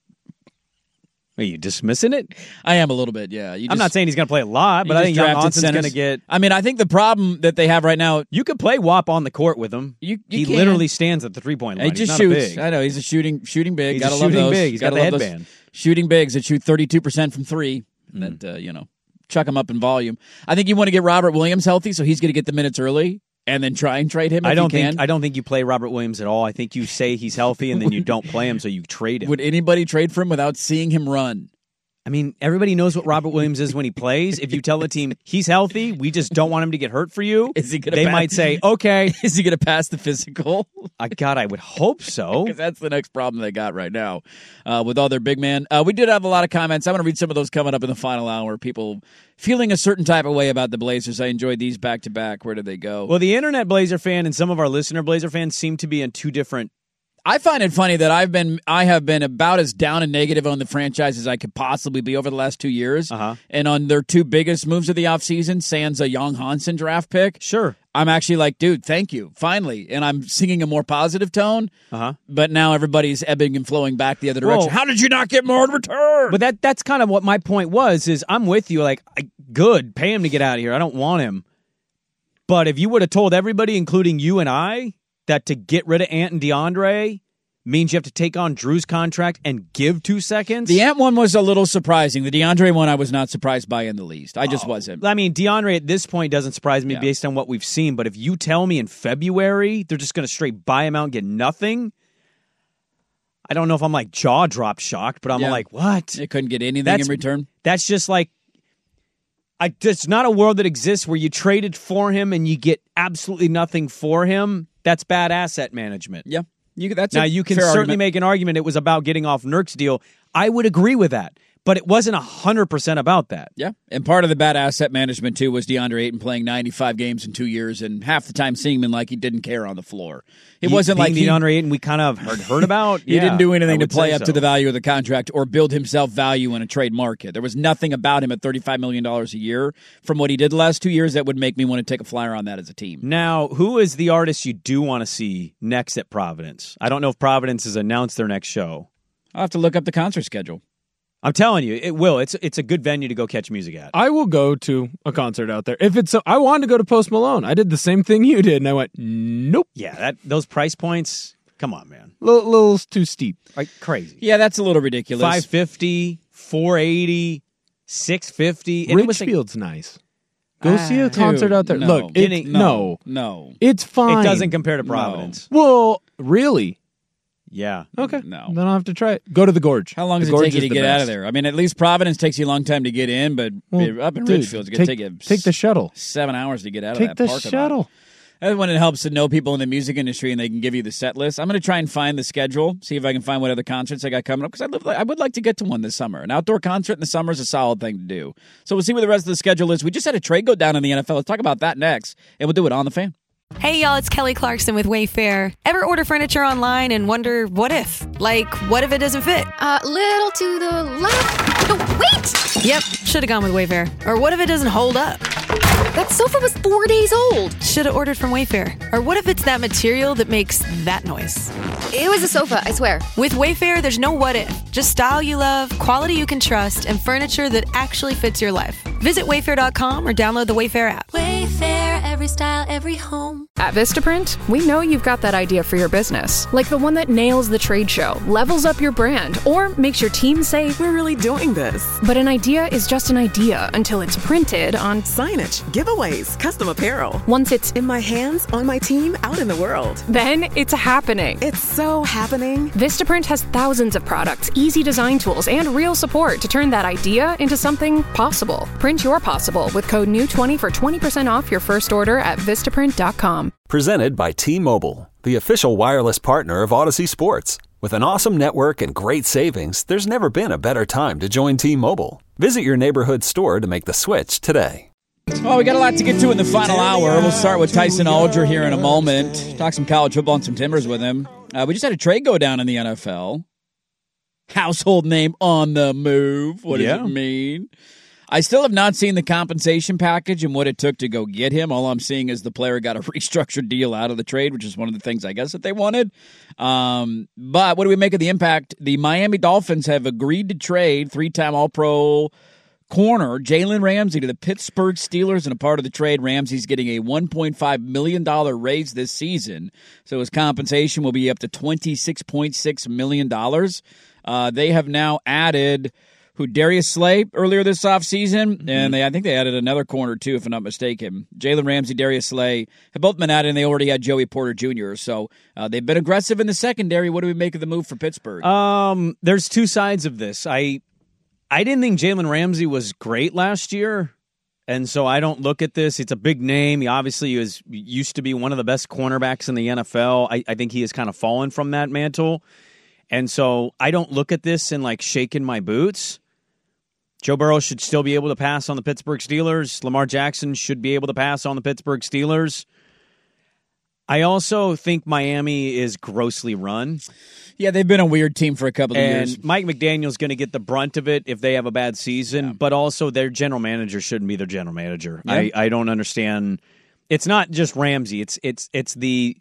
Are you dismissing it? I am a little bit, yeah. You I'm just, not saying he's going to play a lot, but I think Young Hansen's going to get... I mean, I think the problem that they have right now... You could play W A P on the court with him. You, you he can. literally stands at the three-point line. He just he's shoots. Not a big. I know, he's a shooting shooting big. He's Gotta a love shooting those. big. He's got Gotta the love those headband. Shooting bigs that shoot thirty-two percent from three. Mm. And, uh, you know, chuck him up in volume. I think you want to get Robert Williams healthy, so he's going to get the minutes early. And then try and trade him if I don't you can. think I don't think you play Robert Williams at all. I think you say he's healthy and then you don't play him, so you trade him. Would anybody trade for him without seeing him run? I mean, everybody knows what Robert Williams is when he plays. If you tell the team he's healthy, we just don't want him to get hurt for you. Is he gonna they pass? might say, okay. Is he going to pass the physical? I God, I would hope so. Because that's the next problem they got right now uh, with all their big man. Uh, we did have a lot of comments. I'm going to read some of those coming up in the final hour. People feeling a certain type of way about the Blazers. I enjoyed these back to back. Where did they go? Well, the internet Blazer fan and some of our listener Blazer fans seem to be in two different. I find it funny that I've been I have been about as down and negative on the franchise as I could possibly be over the last two years. Uh-huh. And on their two biggest moves of the offseason, sans a Young Hansen draft pick. Sure. I'm actually like, dude, thank you, finally. And I'm singing a more positive tone. Uh-huh. But now everybody's ebbing and flowing back the other direction. Well, How did you not get more in return? But that that's kind of what my point was, is I'm with you. Like, I, good, pay him to get out of here. I don't want him. But if you would have told everybody, including you and I, that to get rid of Ant and DeAndre means you have to take on Drew's contract and give two seconds. The Ant one was a little surprising. The DeAndre one I was not surprised by in the least. I just oh. wasn't. I mean, DeAndre at this point doesn't surprise me yeah. based on what we've seen. But if you tell me in February they're just going to straight buy him out and get nothing, I don't know if I'm like jaw drop shocked, but I'm yeah. like, what? They couldn't get anything that's, in return? That's just like, I, it's not a world that exists where you traded for him and you get absolutely nothing for him. That's bad asset management. Yeah. You, that's now, you can certainly argument. make an argument it was about getting off Nurk's deal. I would agree with that. But it wasn't one hundred percent about that. Yeah, and part of the bad asset management, too, was DeAndre Ayton playing ninety-five games in two years and half the time seeing him like he didn't care on the floor. It he, wasn't like he, DeAndre Ayton we kind of heard, heard about. he yeah, didn't do anything to play up so. to the value of the contract or build himself value in a trade market. There was nothing about him at thirty-five million dollars a year from what he did the last two years that would make me want to take a flyer on that as a team. Now, who is the artist you do want to see next at Providence? I don't know if Providence has announced their next show. I'll have to look up the concert schedule. I'm telling you, it will. It's it's a good venue to go catch music at. I will go to a concert out there. If it's, a, I wanted to go to Post Malone. I did the same thing you did, and I went, nope. Yeah, that those price points. Come on, man. Little, little too steep. Like crazy. Yeah, that's a little ridiculous. five fifty, four eighty, six fifty. And Richfield's like, nice. Go ah, see a concert dude, out there. No. Look, it, Getting, no, no, no, it's fine. It doesn't compare to Providence. No. Well, really. Yeah. Okay. No. Then I'll have to try it. Go to the Gorge. How long the does it Gorge take you to the get best. out of there? I mean, at least Providence takes you a long time to get in, but well, up in dude, Richfield, it's going to take, take you take the shuttle. seven hours to get out take of that the parking shuttle. lot. And when it helps to know people in the music industry and they can give you the set list. I'm going to try and find the schedule, see if I can find what other concerts I got coming up, because I'd live, I would like to get to one this summer. An outdoor concert in the summer is a solid thing to do. So we'll see what the rest of the schedule is. We just had a trade go down in the N F L. Let's talk about that next, and we'll do it on The Fan. Hey, y'all, it's Kelly Clarkson with Wayfair. Ever order furniture online and wonder what if? Like, what if it doesn't fit? A uh, little to the left. No, wait! Yep, should have gone with Wayfair. Or what if it doesn't hold up? That sofa was four days old. Should have ordered from Wayfair. Or what if it's that material that makes that noise? It was a sofa, I swear. With Wayfair, there's no what if. Just style you love, quality you can trust, and furniture that actually fits your life. Visit wayfair dot com or download the Wayfair app. Wayfair, every style, every home. At Vistaprint, we know you've got that idea for your business, like the one that nails the trade show, levels up your brand, or makes your team say, "We're really doing this." But an idea is just an idea until it's printed on signage, giveaways, custom apparel. Once it's in my hands, on my team, out in the world. Then it's happening. It's so happening. Vistaprint has thousands of products, easy design tools, and real support to turn that idea into something possible. Print your possible with code new twenty for twenty percent off your first order at vistaprint dot com. Presented by T-Mobile, the official wireless partner of Odyssey Sports. With an awesome network and great savings, there's never been a better time to join T-Mobile. Visit your neighborhood store to make the switch today. Well, we got a lot to get to in the final hour. We'll start with Tyson Alger here in a moment. Talk some college football and some Timbers with him. Uh, we just had a trade go down in the N F L. Household name on the move. What does Yeah. it mean? I still have not seen the compensation package and what it took to go get him. All I'm seeing is the player got a restructured deal out of the trade, which is one of the things I guess that they wanted. Um, but what do we make of the impact? The Miami Dolphins have agreed to trade three-time All-Pro corner Jalen Ramsey to the Pittsburgh Steelers, and a part of the trade, Ramsey's getting a one point five million dollars raise this season. So his compensation will be up to twenty-six point six million dollars. Uh, they have now added who Darius Slay earlier this offseason, mm-hmm. and they I think they added another corner too, if I'm not mistaken. Jalen Ramsey, Darius Slay have both been added, and they already had Joey Porter Junior So uh, they've been aggressive in the secondary. What do we make of the move for Pittsburgh? Um, there's two sides of this. I I didn't think Jalen Ramsey was great last year, and so I don't look at this. It's a big name. He obviously was used to be one of the best cornerbacks in the N F L. I, I think he has kind of fallen from that mantle, and so I don't look at this and like shaking my boots. Joe Burrow should still be able to pass on the Pittsburgh Steelers. Lamar Jackson should be able to pass on the Pittsburgh Steelers. I also think Miami is grossly run. Yeah, they've been a weird team for a couple of and years. Mike McDaniel's going to get the brunt of it if they have a bad season, yeah. but also their general manager shouldn't be their general manager. Yeah. I, I don't understand. It's not just Ramsey. It's it's it's the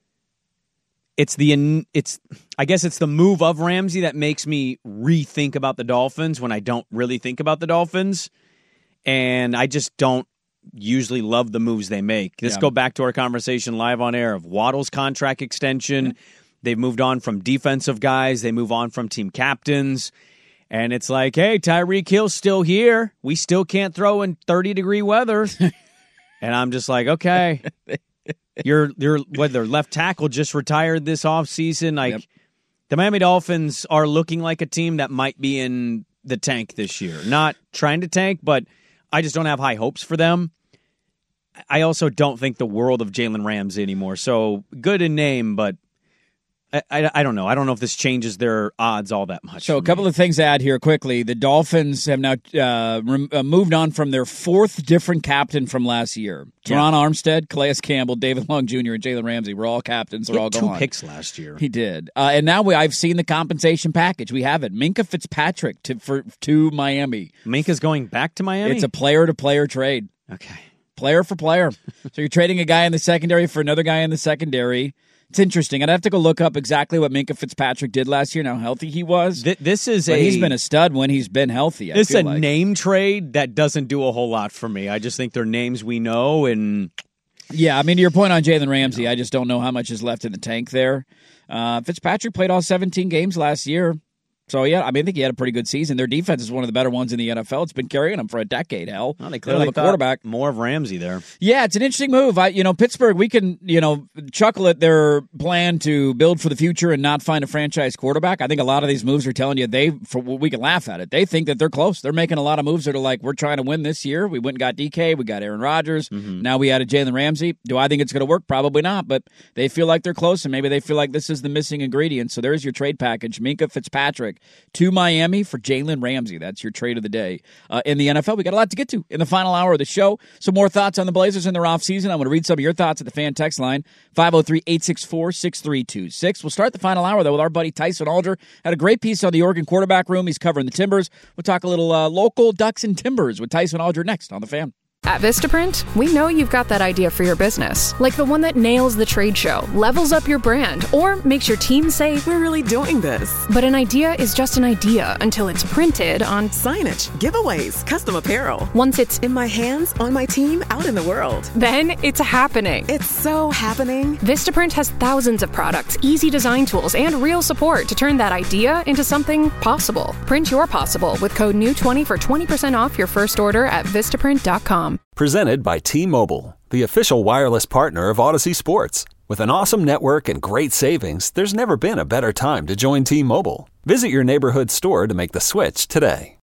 it's the it's I guess it's the move of Ramsey that makes me rethink about the Dolphins when I don't really think about the Dolphins, and I just don't usually love the moves they make. Let's yeah. go back to our conversation live on air of Waddle's contract extension. Yeah. They've moved on from defensive guys. They move on from team captains. And it's like, hey, Tyreek Hill's still here. We still can't throw in thirty-degree weather. And I'm just like, okay. Your your whether left tackle just retired this offseason. Like, yep. The Miami Dolphins are looking like a team that might be in the tank this year. Not trying to tank, but I just don't have high hopes for them. I also don't think the world of Jalen Ramsey anymore. So good in name, but I, I, I don't know. I don't know if this changes their odds all that much. So a couple me. of things to add here quickly. The Dolphins have now uh, rem- uh, moved on from their fourth different captain from last year. Yeah. Teron Armstead, Calais Campbell, David Long Junior, and Jalen Ramsey were all captains. They're all two gone. picks last year. He did. Uh, and now we, I've seen the compensation package. We have it. Minkah Fitzpatrick to for to Miami. Minkah's going back to Miami? It's a player-to-player trade. Okay. Player for player. So you're trading a guy in the secondary for another guy in the secondary. It's interesting. I'd have to go look up exactly what Minkah Fitzpatrick did last year and how healthy he was. Th- this is but a he's been a stud when he's been healthy. I this is a like. name trade that doesn't do a whole lot for me. I just think they're names we know. And yeah, I mean, to your point on Jalen Ramsey, you know. I just don't know how much is left in the tank there. Uh, Fitzpatrick played all seventeen games last year. So, yeah, I mean, I think he had a pretty good season. Their defense is one of the better ones in the N F L. It's been carrying them for a decade, hell. Well, they They clearly don't have a quarterback. more of Ramsey there. Yeah, it's an interesting move. I, you know, Pittsburgh, we can, you know, chuckle at their plan to build for the future and not find a franchise quarterback. I think a lot of these moves are telling you they, for, we can laugh at it. They think that they're close. They're making a lot of moves that are like, we're trying to win this year. We went and got D K. We got Aaron Rodgers. Mm-hmm. Now we added Jalen Ramsey. Do I think it's going to work? Probably not, but they feel like they're close, and maybe they feel like this is the missing ingredient. So there's your trade package. Minkah Fitzpatrick to Miami for Jalen Ramsey. That's your trade of the day. Uh, in the N F L, we got a lot to get to in the final hour of the show. Some more thoughts on the Blazers in their offseason. I'm going to read some of your thoughts at the fan text line, five oh three, eight six four, six three two six. We'll start the final hour, though, with our buddy Tyson Alger. Had a great piece on the Oregon quarterback room. He's covering the Timbers. We'll talk a little uh, local Ducks and Timbers with Tyson Alger next on The Fan. At Vistaprint, we know you've got that idea for your business, like the one that nails the trade show, levels up your brand, or makes your team say, "We're really doing this." But an idea is just an idea until it's printed on signage, giveaways, custom apparel. Once it's in my hands, on my team, out in the world. Then it's happening. It's so happening. Vistaprint has thousands of products, easy design tools, and real support to turn that idea into something possible. Print your possible with code new twenty for twenty percent off your first order at Vistaprint dot com. Presented by T-Mobile, the official wireless partner of Odyssey Sports. With an awesome network and great savings, there's never been a better time to join T-Mobile. Visit your neighborhood store to make the switch today.